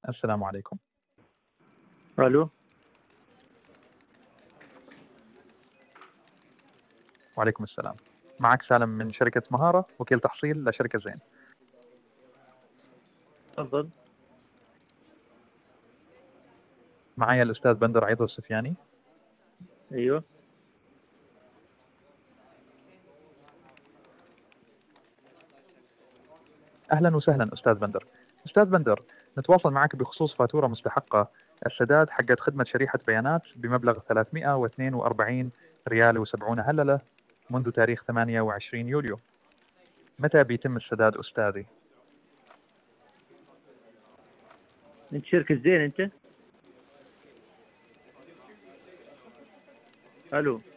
السلام عليكم. الو. وعليكم السلام. معك سالم من شركة مهارة، وكيل تحصيل لشركة زين. تفضل. معي الأستاذ بندر عيض السفياني. ايوه. أهلا وسهلا أستاذ بندر. أستاذ بندر، نتواصل معك بخصوص فاتورة مستحقة السداد حقت خدمة شريحة بيانات بمبلغ 342 ريال و70 هللة منذ تاريخ 28 يوليو. متى بيتم السداد أستاذي؟ انت شركة زين انت؟ الو.